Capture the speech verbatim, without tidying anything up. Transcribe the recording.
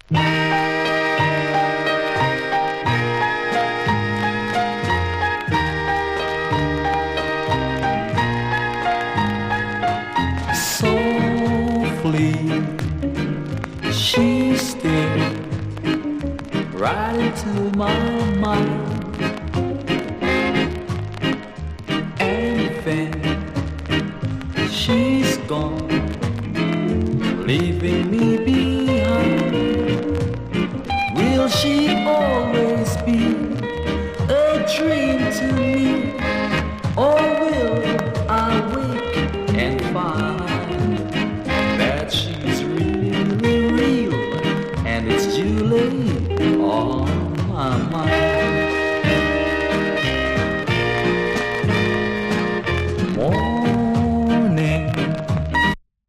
Softly she stared right into my mind, and then she's gone, leaving me behind.